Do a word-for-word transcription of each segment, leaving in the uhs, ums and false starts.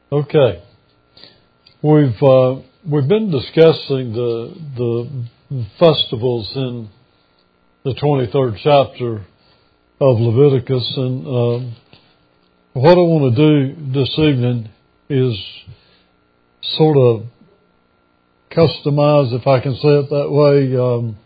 Okay, we've uh, we've been discussing the the festivals in the twenty-third chapter of Leviticus, and um, what I want to do this evening is sort of customize, if I can say it that way, um,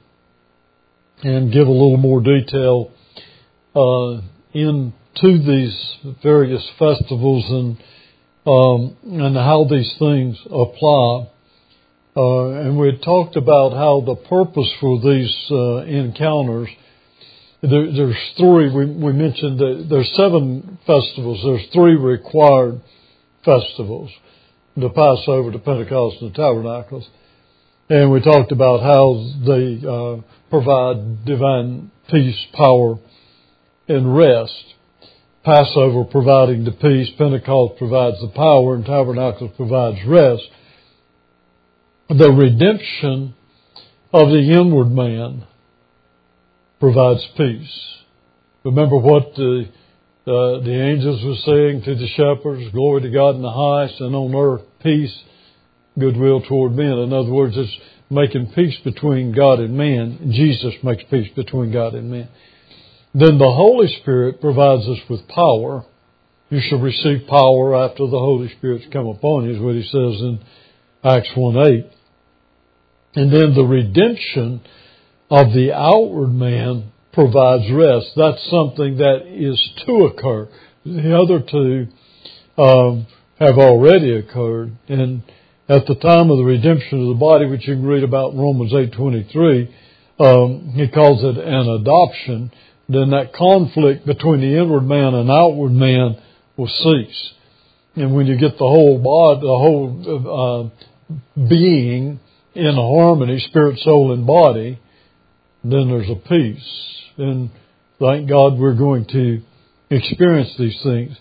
and give a little more detail uh, into these various festivals and um, and how these things apply. Uh, and we had talked about how the purpose for these uh, encounters. There, there's three. We, we mentioned that there's seven festivals. There's three required festivals: the Passover, the Pentecost, and the Tabernacles. And we talked about how they uh, provide divine peace, power, and rest. Passover providing the peace, Pentecost provides the power, and Tabernacles provides rest. The redemption of the inward man provides peace. Remember what the uh, the angels were saying to the shepherds: "Glory to God in the highest, and on earth peace, goodwill toward men." In other words, it's making peace between God and man. Jesus makes peace between God and man. Then the Holy Spirit provides us with power. You shall receive power after the Holy Spirit's come upon you, is what he says in Acts one eight. And then the redemption of the outward man provides rest. That's something that is to occur. The other two um, have already occurred. And at the time of the redemption of the body, which you can read about in Romans eight twenty-three, um, he calls it an adoption. Then that conflict between the inward man and outward man will cease. And when you get the whole body, the whole uh, being in harmony, spirit, soul, and body, then there's a peace. And thank God we're going to experience these things.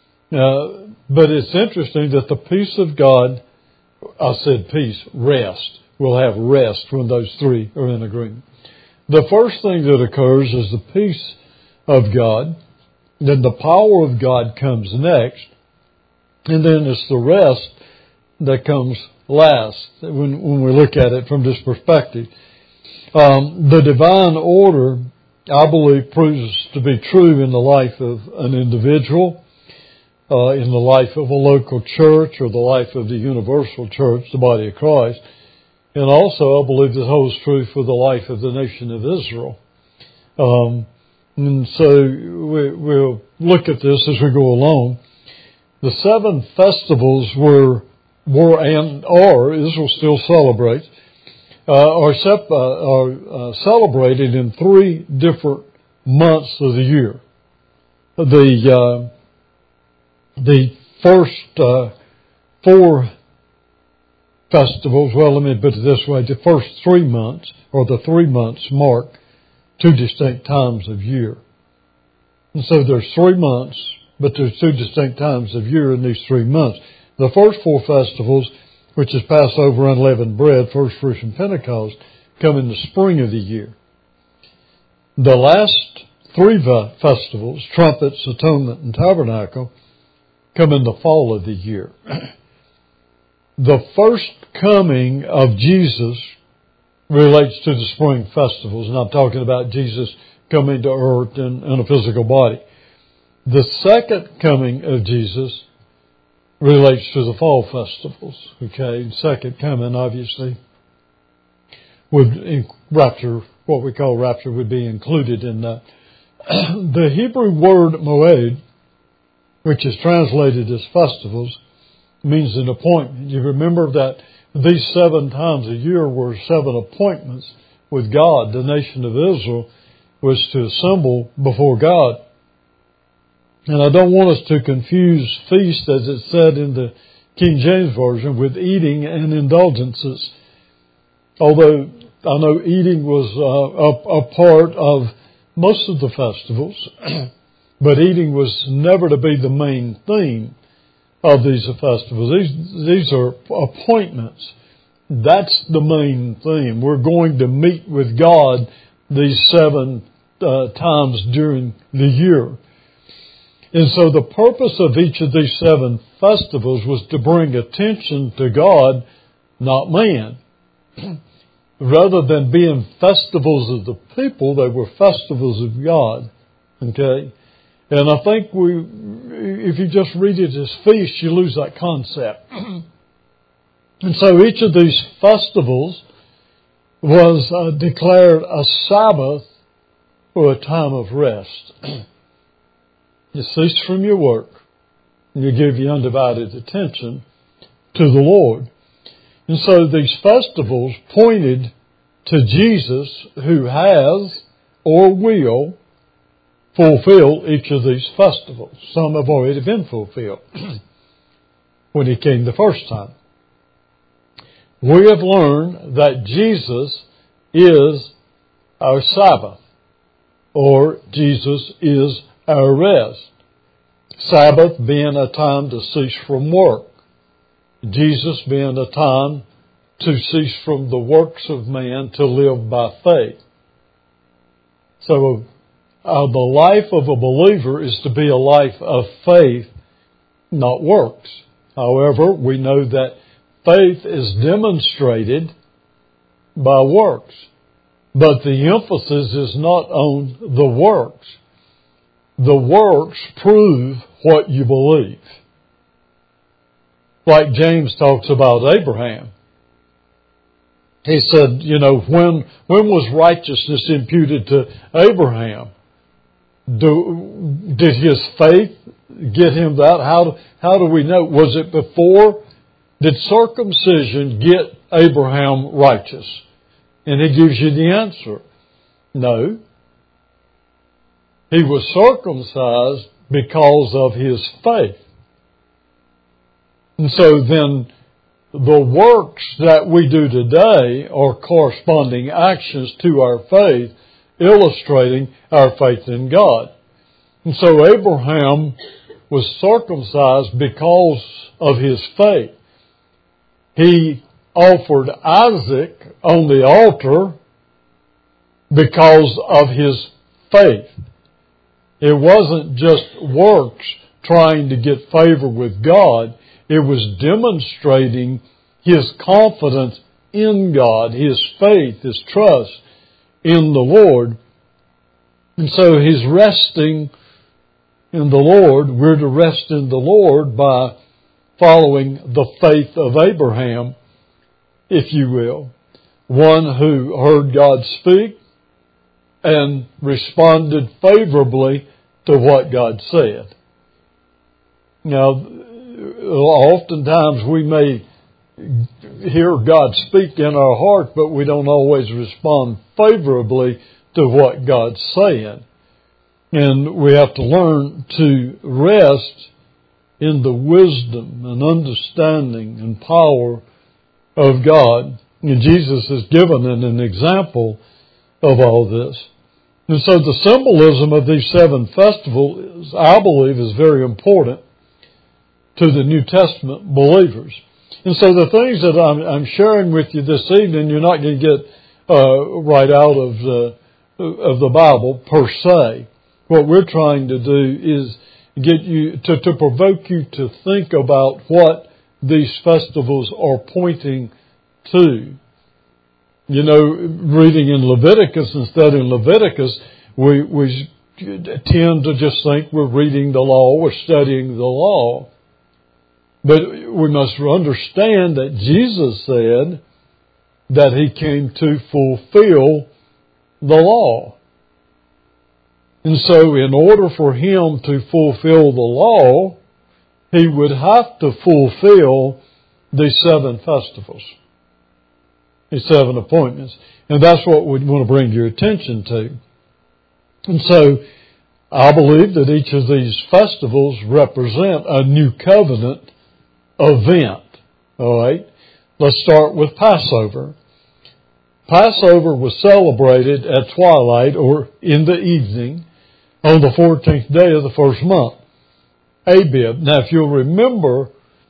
Uh, but it's interesting that the peace of God, I said peace, rest. We'll have rest when those three are in agreement. The first thing that occurs is the peace of God. Then the power of God comes next. And then it's the rest that comes last when, when we look at it from this perspective. Um, the divine order, I believe, proves to be true in the life of an individual, uh, in the life of a local church, or the life of the universal church, the body of Christ. And also, I believe this holds true for the life of the nation of Israel. Um, and so we, we'll look at this as we go along. The seven festivals were, were and are, Israel still celebrates, uh, are, sep- uh, are uh, celebrated in three different months of the year. The, uh, the first uh, four festivals, well, let me put it this way, the first three months, or the three months, mark two distinct times of year. And so there's three months, but there's two distinct times of year in these three months. The first four festivals, which is Passover, unleavened bread, first fruits, and Pentecost, come in the spring of the year. The last three festivals, trumpets, atonement, and tabernacle, come in the fall of the year. The first coming of Jesus relates to the spring festivals, and I'm talking about Jesus coming to earth in, in a physical body. The second coming of Jesus relates to the fall festivals. Okay, second coming, obviously, would in, rapture, what we call rapture, would be included in that. The Hebrew word moed, which is translated as festivals, means an appointment. You remember that these seven times a year were seven appointments with God. The nation of Israel was to assemble before God. And I don't want us to confuse feast, as it said in the King James Version, with eating and indulgences. Although I know eating was uh, a, a part of most of the festivals, but eating was never to be the main theme of these festivals. These, these are appointments. That's the main theme. We're going to meet with God these seven uh, times during the year. And so the purpose of each of these seven festivals was to bring attention to God, not man. Rather than being festivals of the people, they were festivals of God. Okay? And I think we, if you just read it as feast, you lose that concept. And so each of these festivals was uh, declared a Sabbath or a time of rest. You cease from your work and you give your undivided attention to the Lord. And so these festivals pointed to Jesus, who has or will fulfill each of these festivals. Some have already been fulfilled when He came the first time. We have learned that Jesus is our Sabbath, or Jesus is our rest. Sabbath being a time to cease from work. Jesus being a time to cease from the works of man to live by faith. So uh, the life of a believer is to be a life of faith, not works. However, we know that faith is demonstrated by works. But the emphasis is not on the works. The works prove what you believe. Like James talks about Abraham. He said, you know, when when was righteousness imputed to Abraham? Do, did his faith get him that? How, how do we know? Was it before? Did circumcision get Abraham righteous? And he gives you the answer. No. He was circumcised because of his faith. And so then the works that we do today are corresponding actions to our faith, illustrating our faith in God. And so Abraham was circumcised because of his faith. He offered Isaac on the altar because of his faith. It wasn't just works trying to get favor with God. It was demonstrating his confidence in God, his faith, his trust in the Lord. And so he's resting in the Lord. We're to rest in the Lord by following the faith of Abraham, if you will. One who heard God speak and responded favorably to what God said. Now, oftentimes we may hear God speak in our heart, but we don't always respond favorably to what God's saying. And we have to learn to rest in the wisdom and understanding and power of God. And Jesus is given an example of all this. And so the symbolism of these seven festivals, I believe, is very important to the New Testament believers. And so the things that I'm, I'm sharing with you this evening, you're not going to get uh, right out of the, of the Bible per se. What we're trying to do is get you to, to provoke you to think about what these festivals are pointing to. You know, reading in Leviticus and studying Leviticus, we, we tend to just think we're reading the law, we're studying the law. But we must understand that Jesus said that He came to fulfill the law. And so in order for Him to fulfill the law, He would have to fulfill these seven festivals, these seven appointments. And that's what we want to bring your attention to. And so I believe that each of these festivals represent a new covenant event. All right? Let's start with Passover. Passover was celebrated at twilight or in the evening on the fourteenth day of the first month, Abib. Now, if you'll remember,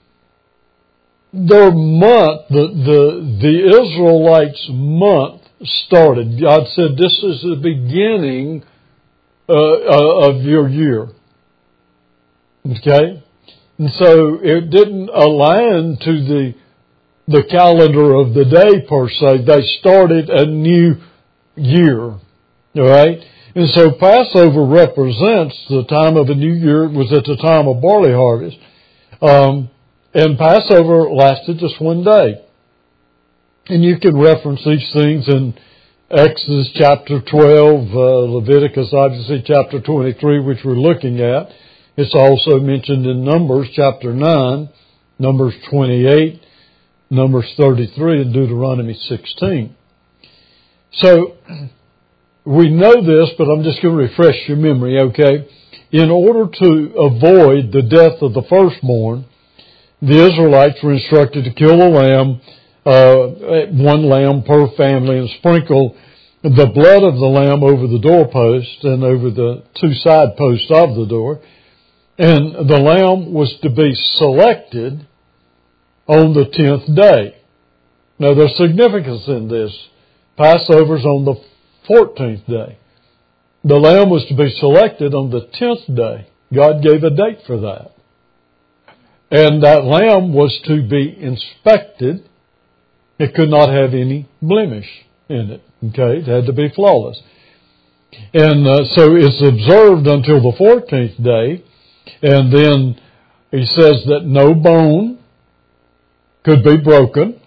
their month, the, the, the Israelites' month started. God said, this is the beginning uh, uh, of your year. Okay? And so it didn't align to the the calendar of the day per se. They started a new year. All right? And so Passover represents the time of a new year. It was at the time of barley harvest. Um, and Passover lasted just one day. And you can reference these things in Exodus chapter twelve, uh, Leviticus obviously chapter twenty-three, which we're looking at. It's also mentioned in Numbers chapter nine, Numbers twenty-eight, Numbers thirty-three, and Deuteronomy sixteen. So, we know this, but I'm just going to refresh your memory, okay? In order to avoid the death of the firstborn, the Israelites were instructed to kill a lamb, uh, one lamb per family, and sprinkle the blood of the lamb over the doorpost and over the two side posts of the door. And the lamb was to be selected on the tenth day. Now, there's significance in this. Passover's on the fourteenth day. The lamb was to be selected on the tenth day. God gave a date for that. And that lamb was to be inspected. It could not have any blemish in it. Okay? It had to be flawless. And uh, so it's observed until the fourteenth day. And then he says that no bone could be broken,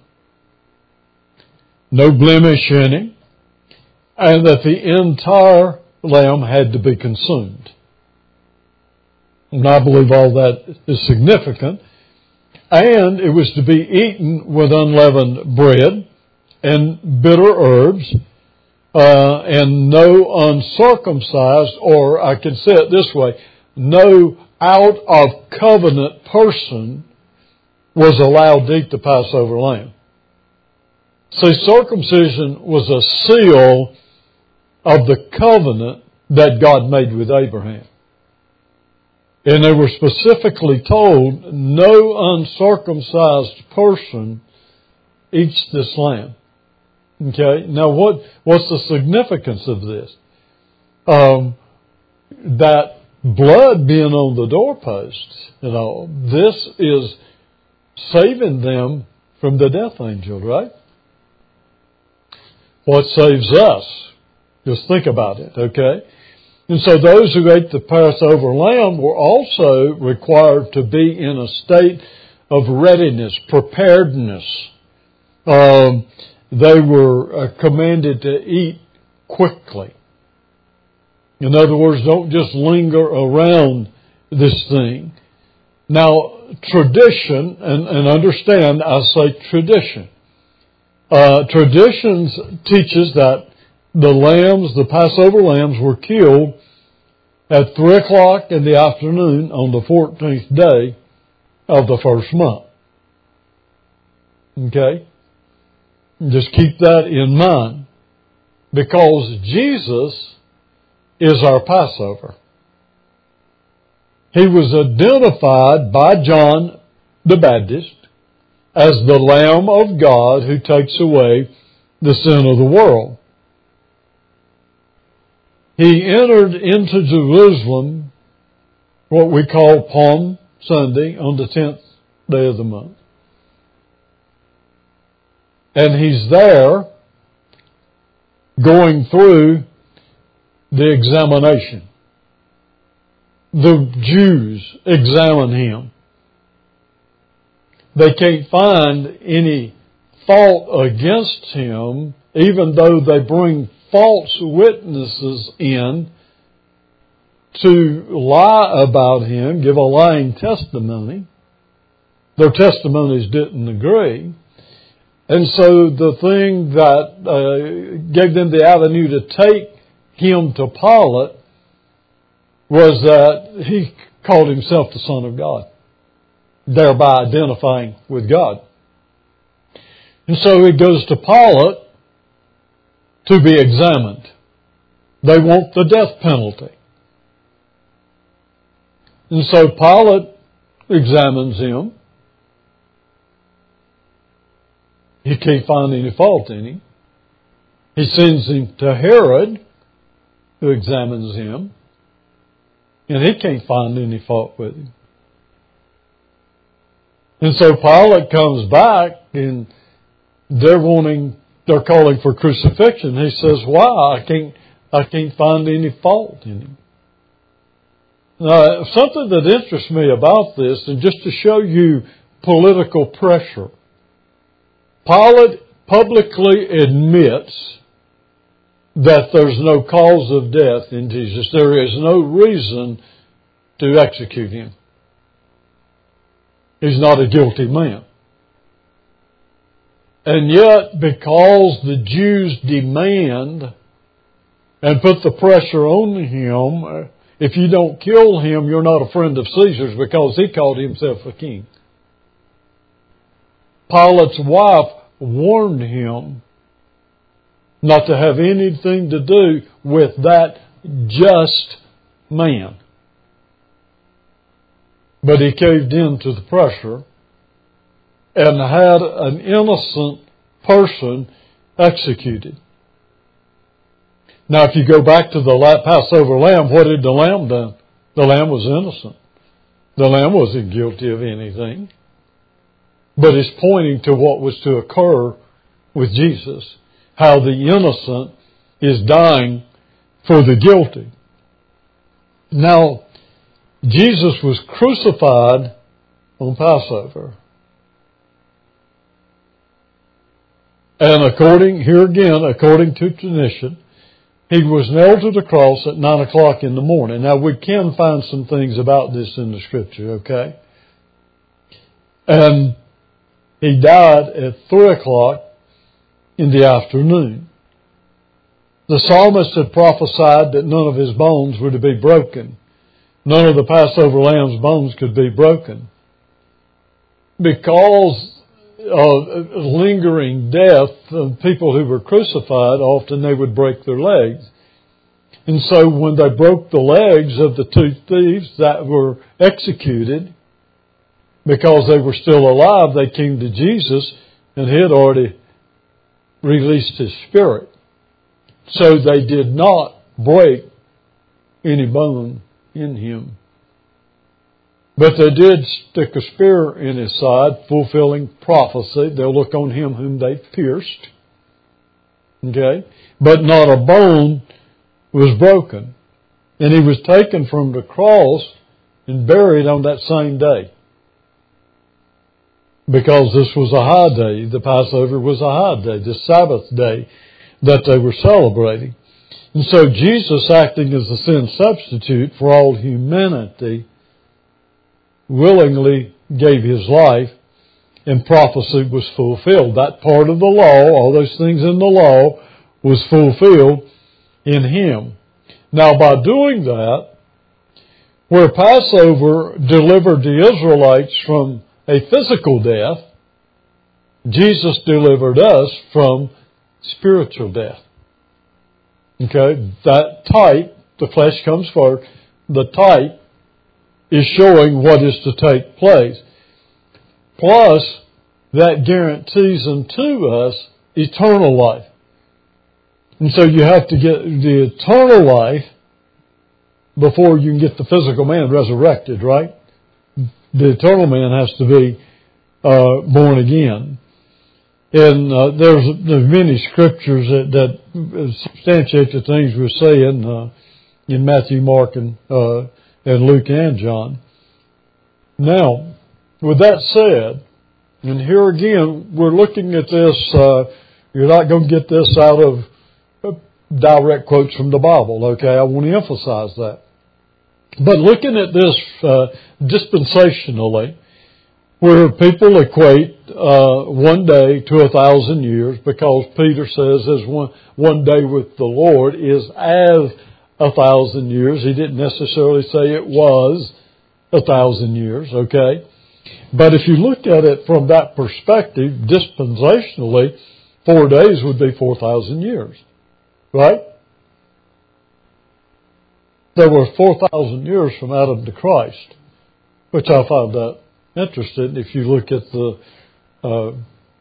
no blemish in it, and that the entire lamb had to be consumed. And I believe all that is significant. And it was to be eaten with unleavened bread and bitter herbs, uh, and no uncircumcised, or I can say it this way, no out of covenant person was allowed to eat the Passover lamb. See, circumcision was a seal of the covenant that God made with Abraham. And they were specifically told, no uncircumcised person eats this lamb. Okay? Now, what what's the significance of this? Um, that blood being on the doorposts, you know, this is saving them from the death angel, right? What saves us? Just think about it, okay? And so those who ate the Passover lamb were also required to be in a state of readiness, preparedness. Um, they were uh, commanded to eat quickly. In other words, don't just linger around this thing. Now, tradition, and, and understand, I say tradition. Uh, traditions teaches that the lambs, the Passover lambs, were killed at three o'clock in the afternoon on the fourteenth day of the first month. Okay? Just keep that in mind. Because Jesus is our Passover. He was identified by John the Baptist as the Lamb of God who takes away the sin of the world. He entered into Jerusalem, what we call Palm Sunday, on the tenth day of the month. And he's there going through the examination. The Jews examine him. They can't find any fault against him, even though they bring false witnesses in to lie about him, give a lying testimony. Their testimonies didn't agree. And so the thing that uh, gave them the avenue to take him to Pilate was that he called himself the Son of God, thereby identifying with God. And so he goes to Pilate to be examined. They want the death penalty. And so Pilate examines him. He can't find any fault in him. He sends him to Herod, who examines him. And he can't find any fault with him. And so Pilate comes back and they're wanting, they're calling for crucifixion. He says, why? I can't, I can't find any fault in him. Now, something that interests me about this, and just to show you political pressure, Pilate publicly admits that there's no cause of death in Jesus. There is no reason to execute him. He's not a guilty man. And yet, because the Jews demand and put the pressure on him, if you don't kill him, you're not a friend of Caesar's, because he called himself a king. Pilate's wife warned him not to have anything to do with that just man. But he caved in to the pressure and had an innocent person executed. Now, if you go back to the Passover lamb, what did the lamb do? The lamb was innocent. The lamb wasn't guilty of anything. But it's pointing to what was to occur with Jesus. How the innocent is dying for the guilty. Now, Jesus was crucified on Passover. And according, here again, according to tradition, he was nailed to the cross at nine o'clock in the morning. Now, we can find some things about this in the Scripture, okay? And he died at three o'clock in the afternoon. The psalmist had prophesied that none of his bones were to be broken. None of the Passover lamb's bones could be broken. Because of lingering death of people who were crucified, often they would break their legs. And so when they broke the legs of the two thieves that were executed, because they were still alive, they came to Jesus and he had already released his spirit. So they did not break any bone in him. But they did stick a spear in his side, fulfilling prophecy. They'll look on him whom they pierced. Okay? But not a bone was broken. And he was taken from the cross and buried on that same day. Because this was a high day. The Passover was a high day, the Sabbath day that they were celebrating. And so Jesus, acting as the sin substitute for all humanity, willingly gave his life, and prophecy was fulfilled. That part of the law, all those things in the law, was fulfilled in him. Now, by doing that, where Passover delivered the Israelites from a physical death, Jesus delivered us from spiritual death. Okay, that type, the flesh comes first, the type is showing what is to take place. Plus, that guarantees unto us eternal life. And so you have to get the eternal life before you can get the physical man resurrected, right? The eternal man has to be uh, born again. And uh, there's there's many scriptures that, that substantiate the things we're saying uh, in Matthew, Mark, and uh, and Luke and John. Now, with that said, and here again, we're looking at this, uh, you're not going to get this out of direct quotes from the Bible, okay? I want to emphasize that. But looking at this uh, dispensationally, where people equate uh, one day to a thousand years, because Peter says as one, one day with the Lord is as a thousand years. He didn't necessarily say it was a thousand years, okay? But if you look at it from that perspective, dispensationally, four days would be four thousand years, right? There were four thousand years from Adam to Christ, which I find that interesting. If you look at the uh,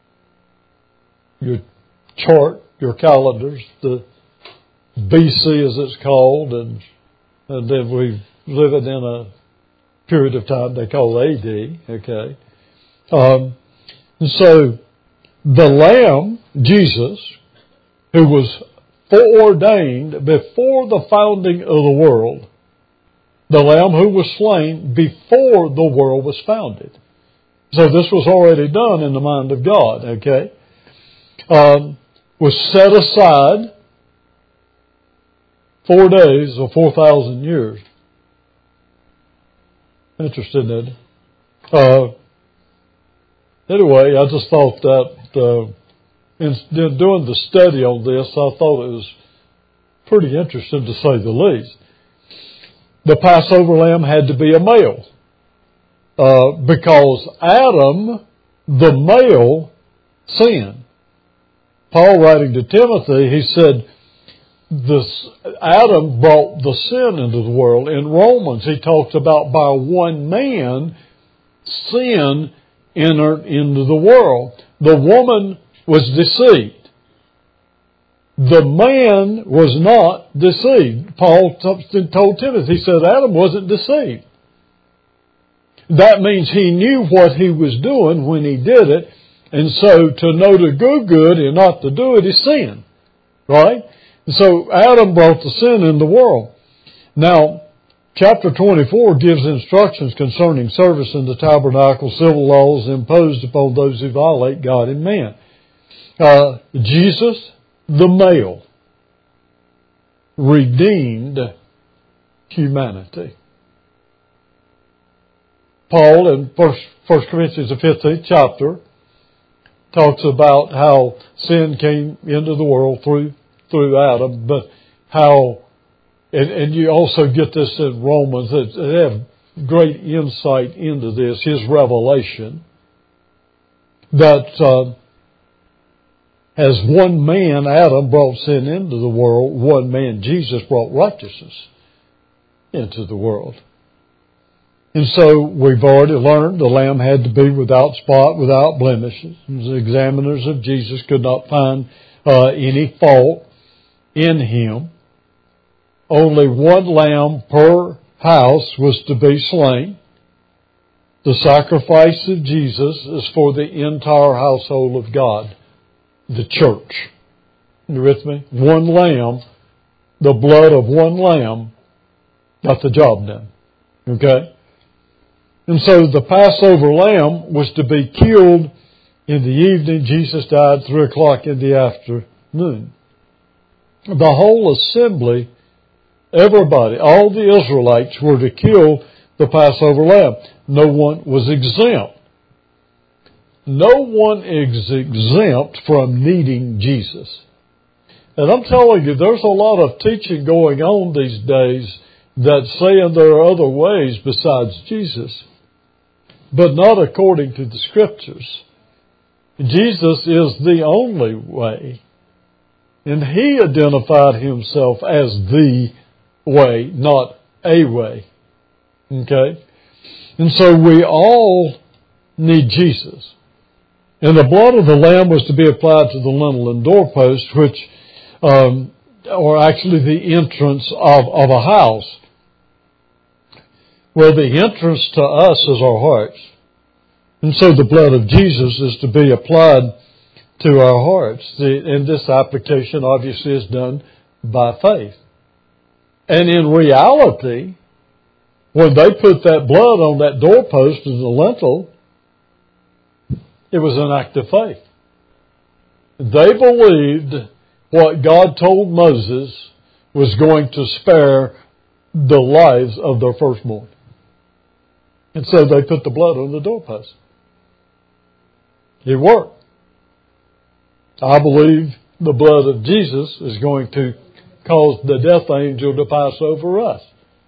your chart, your calendars, the B C as it's called, and, and then we live in a period of time they call A D, okay? Um, and so the Lamb, Jesus, who was foreordained before the founding of the world, the Lamb who was slain before the world was founded. So this was already done in the mind of God, okay? Um, was set aside four days or four thousand years. Interesting, isn't it? Uh, anyway, I just thought that uh, in, in doing the study on this, I thought it was pretty interesting to say the least. The Passover lamb had to be a male. Uh, because Adam, the male, sinned. Paul writing to Timothy, he said, this, Adam brought the sin into the world. In Romans, he talks about by one man, sin entered into the world. The woman was deceived. The man was not deceived. Paul told Timothy, he said Adam wasn't deceived. That means he knew what he was doing when he did it, and so to know to do good and not to do it is sin, right? And so Adam brought the sin in the world. Now, chapter twenty-four gives instructions concerning service in the tabernacle, civil laws imposed upon those who violate God and man. Uh, Jesus, the male, redeemed humanity. Paul in First Corinthians, the fifteenth chapter, talks about how sin came into the world through through Adam, but how, and, and you also get this in Romans, that they have great insight into this, his revelation, that uh, as one man, Adam, brought sin into the world, one man, Jesus, brought righteousness into the world. And so we've already learned the lamb had to be without spot, without blemishes. The examiners of Jesus could not find uh, any fault in him. Only one lamb per house was to be slain. The sacrifice of Jesus is for the entire household of God, the church. You with me? One lamb, the blood of one lamb got the job done. Okay? And so the Passover lamb was to be killed in the evening. Jesus died three o'clock in the afternoon. The whole assembly, everybody, all the Israelites were to kill the Passover lamb. No one was exempt. No one is exempt from needing Jesus. And I'm telling you, there's a lot of teaching going on these days that's saying there are other ways besides Jesus, but not according to the Scriptures. Jesus is the only way. And He identified Himself as the way, not a way. Okay? And so we all need Jesus. And the blood of the lamb was to be applied to the lintel and doorpost, which, um, or actually the entrance of, of a house. Well, the entrance to us is our hearts. And so the blood of Jesus is to be applied to our hearts. The, and this application obviously is done by faith. And in reality, when they put that blood on that doorpost and the lintel, it was an act of faith. They believed what God told Moses was going to spare the lives of their firstborn. And so they put the blood on the doorpost. It worked. I believe the blood of Jesus is going to cause the death angel to pass over us.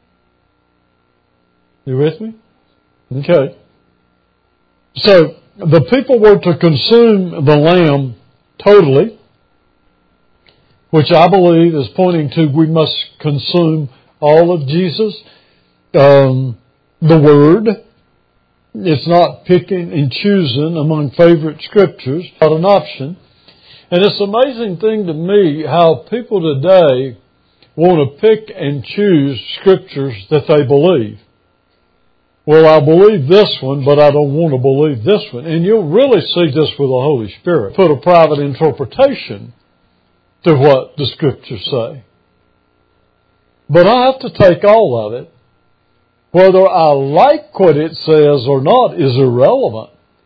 You with me? Okay. So the people were to consume the lamb totally, which I believe is pointing to we must consume all of Jesus. Um, the Word. It's not picking and choosing among favorite scriptures, not an option. And it's an amazing thing to me how people today want to pick and choose scriptures that they believe. well, I believe this one, but I don't want to believe this one. And you'll really see this with the Holy Spirit. Put a private interpretation to what the Scriptures say. But I have to take all of it. Whether I like what it says or not is irrelevant.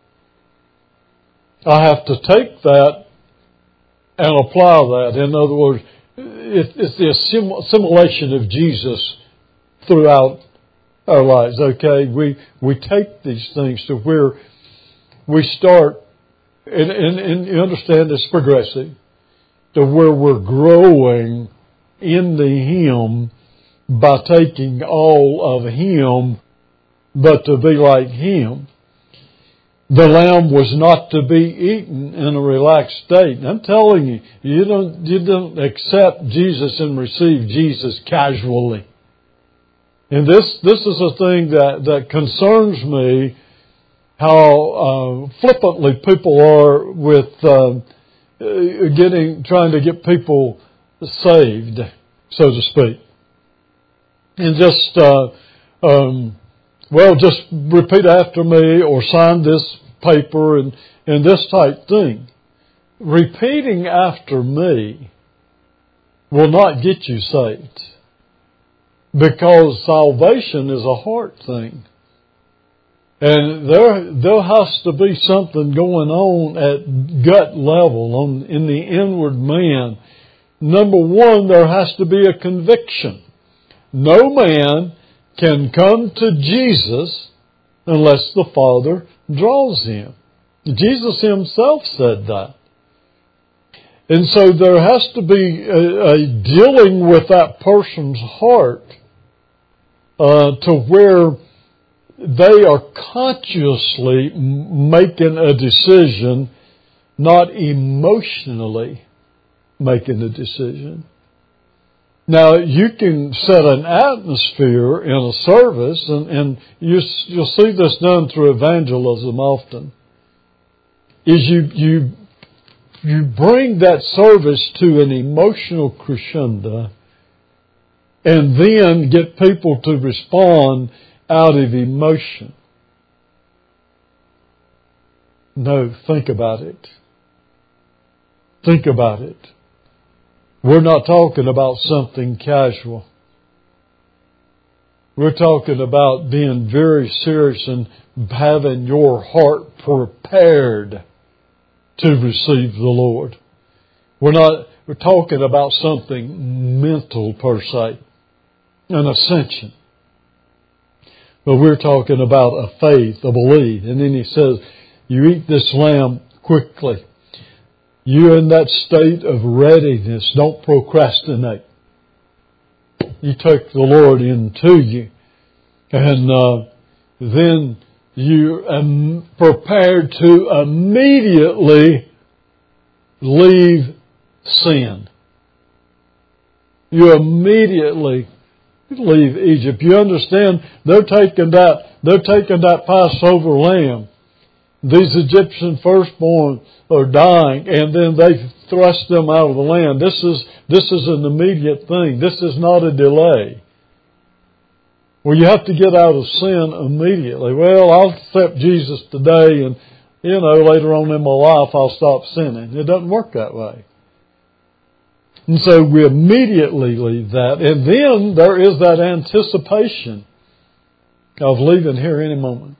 I have to take that and apply that. In other words, it's the assimilation of Jesus throughout our lives. Okay, we we take these things to where we start, and, and, and you understand it's progressive, to where we're growing in the Him by taking all of Him, but to be like Him. The lamb was not to be eaten in a relaxed state. I'm telling you, you don't, you don't accept Jesus and receive Jesus casually. And this, this is a thing that, that concerns me, how uh, flippantly people are with uh, getting, trying to get people saved, so to speak. And just, uh, um, well, just repeat after me or sign this paper and, and this type thing. Repeating after me will not get you saved. Because salvation is a heart thing. And there, there has to be something going on at gut level, on, in the inward man. Number one, there has to be a conviction. No man can come to Jesus unless the Father draws him. Jesus Himself said that. And so there has to be a, a dealing with that person's heart uh, to where they are consciously making a decision, not emotionally making a decision. Now, you can set an atmosphere in a service, and, and you, you'll see this done through evangelism often, is you, you, you bring that service to an emotional crescendo and then get people to respond out of emotion. No, think about it. Think about it. We're not talking about something casual. We're talking about being very serious and having your heart prepared to receive the Lord. We're not, we're talking about something mental per se, an ascension. But we're talking about a faith, a belief. And then He says, you eat this lamb quickly. You're in that state of readiness. Don't procrastinate. You take the Lord into you. And uh, then you are prepared to immediately leave sin. You immediately leave Egypt. You understand? They're taking that, they're taking that Passover lamb. These Egyptian firstborn are dying, and then they thrust them out of the land. This is, this is an immediate thing. This is not a delay. Well, you have to get out of sin immediately. Well, I'll accept Jesus today, and, you know, later on in my life I'll stop sinning. It doesn't work that way. And so we immediately leave that. And then there is that anticipation of leaving here any moment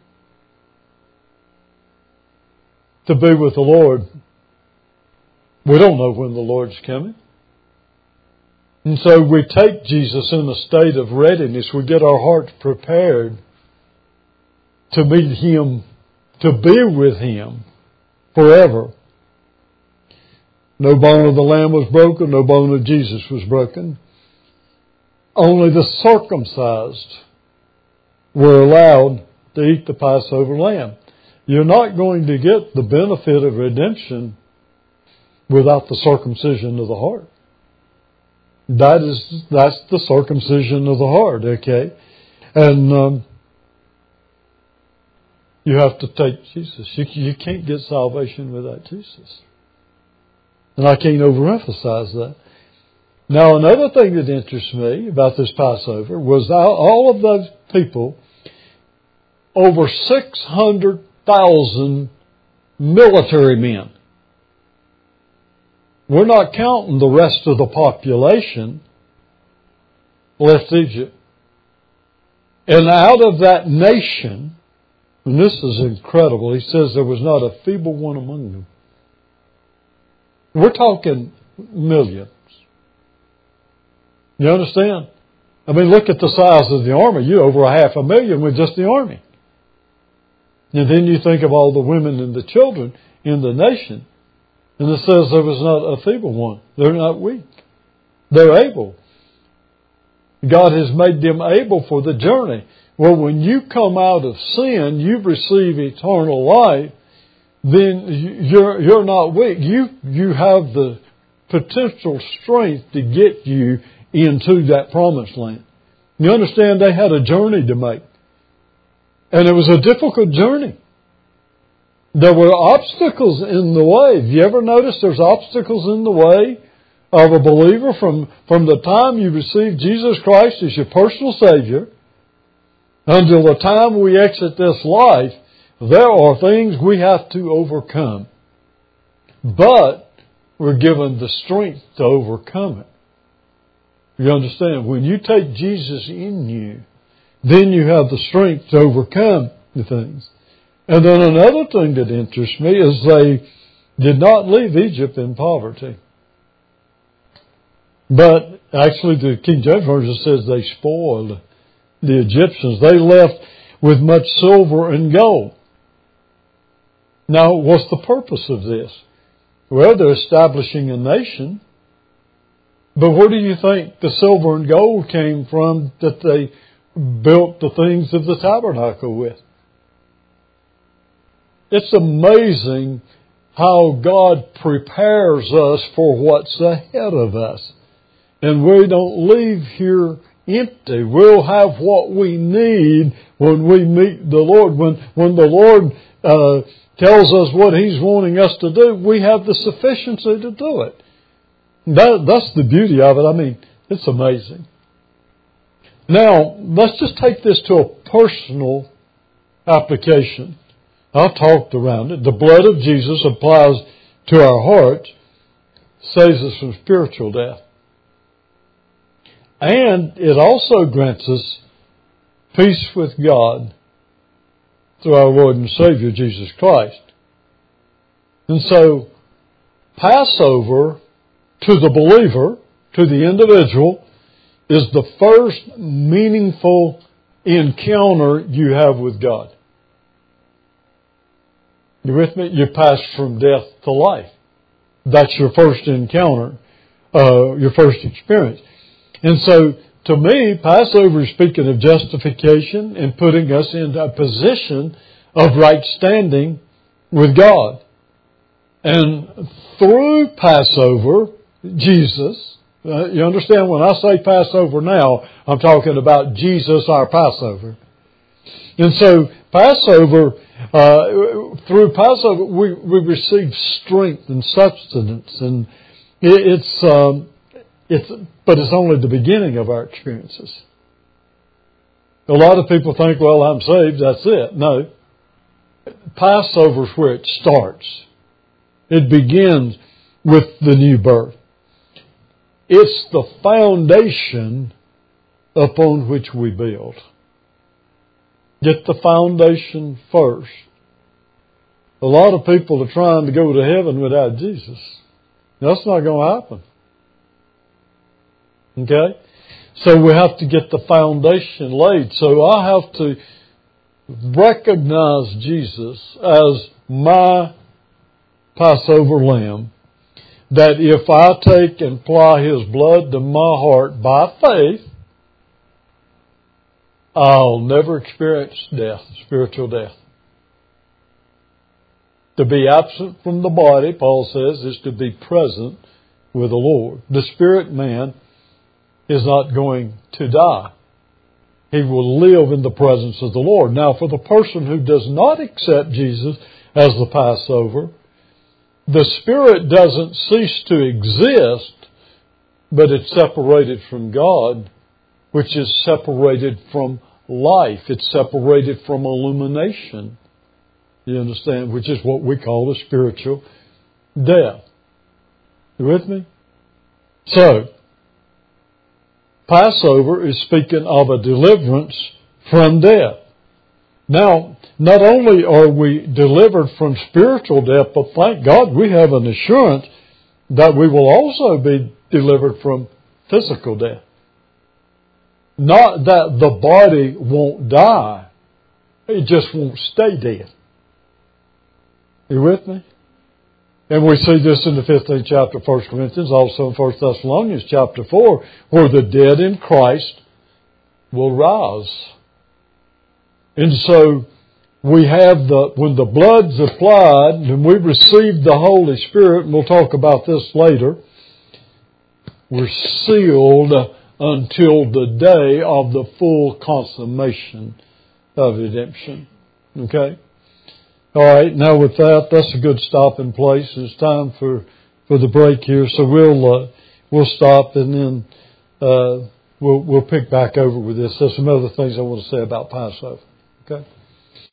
to be with the Lord. We don't know when the Lord's coming. And so we take Jesus in a state of readiness. We get our hearts prepared to meet Him, to be with Him forever. No bone of the Lamb was broken, no bone of Jesus was broken. Only the circumcised were allowed to eat the Passover lamb. You're not going to get the benefit of redemption without the circumcision of the heart. That is, that's the circumcision of the heart, okay? And um, you have to take Jesus. You, you can't get salvation without Jesus. And I can't overemphasize that. Now, another thing that interests me about this Passover was all of those people over six hundred thousand military men. We're not counting the rest of the population left Egypt. And out of that nation, and this is incredible, he says there was not a feeble one among them. We're talking millions. You understand? I mean, look at the size of the army. You're over a half a million with just the army. And then you think of all the women and the children in the nation. And it says there was not a feeble one. They're not weak. They're able. God has made them able for the journey. Well, when you come out of sin, you receive eternal life, then you're, you're not weak. You, you have the potential strength to get you into that promised land. You understand they had a journey to make. And it was a difficult journey. There were obstacles in the way. Have you ever noticed there's obstacles in the way of a believer from, from the time you receive Jesus Christ as your personal Savior until the time we exit this life? There are things we have to overcome. But we're given the strength to overcome it. You understand? When you take Jesus in you, then you have the strength to overcome the things. And then another thing that interests me is they did not leave Egypt in poverty. But actually the King James Version says they spoiled the Egyptians. They left with much silver and gold. Now, what's the purpose of this? Well, they're establishing a nation. But where do you think the silver and gold came from that they built the things of the tabernacle with? It's amazing how God prepares us for what's ahead of us. And we don't leave here empty. We'll have what we need when we meet the Lord. When, when the Lord uh, tells us what He's wanting us to do, we have the sufficiency to do it. That, that's the beauty of it. I mean, it's amazing. Now, let's just take this to a personal application. I've talked around it. The blood of Jesus applies to our hearts, saves us from spiritual death. And it also grants us peace with God through our Lord and Savior, Jesus Christ. And so, Passover to the believer, to the individual, is the first meaningful encounter you have with God. You with me? You pass from death to life. That's your first encounter, uh, your first experience. And so, to me, Passover is speaking of justification and putting us in a position of right standing with God. And through Passover, Jesus, uh, you understand when I say Passover now, I'm talking about Jesus, our Passover. And so, Passover, uh, through Passover, we, we receive strength and substance, and it, it's, um, it's, but it's only the beginning of our experiences. A lot of people think, well, I'm saved, that's it. No. Passover is where it starts. It begins with the new birth. It's the foundation upon which we build. Get the foundation first. A lot of people are trying to go to heaven without Jesus. That's not going to happen. Okay? So we have to get the foundation laid. So I have to recognize Jesus as my Passover lamb, that if I take and apply His blood to my heart by faith, I'll never experience death, spiritual death. To be absent from the body, Paul says, is to be present with the Lord. The spirit man is not going to die. He will live in the presence of the Lord. Now, for the person who does not accept Jesus as the Passover, the spirit doesn't cease to exist, but it's separated from God, which is separated from life. It's separated from illumination. You understand? Which is what we call the spiritual death. You with me? So, Passover is speaking of a deliverance from death. Now, not only are we delivered from spiritual death, but thank God we have an assurance that we will also be delivered from physical death. Not that the body won't die, it just won't stay dead. You with me? And we see this in the fifteenth chapter of First Corinthians, also in First Thessalonians chapter four, where the dead in Christ will rise. And so we have the, when the blood's applied and we receive the Holy Spirit, and we'll talk about this later, we're sealed until the day of the full consummation of redemption. Okay? All right, now with that, that's a good stopping place. It's time for, for the break here, so we'll uh, we'll stop and then uh, we'll we'll pick back over with this. There's some other things I want to say about Passover. Okay.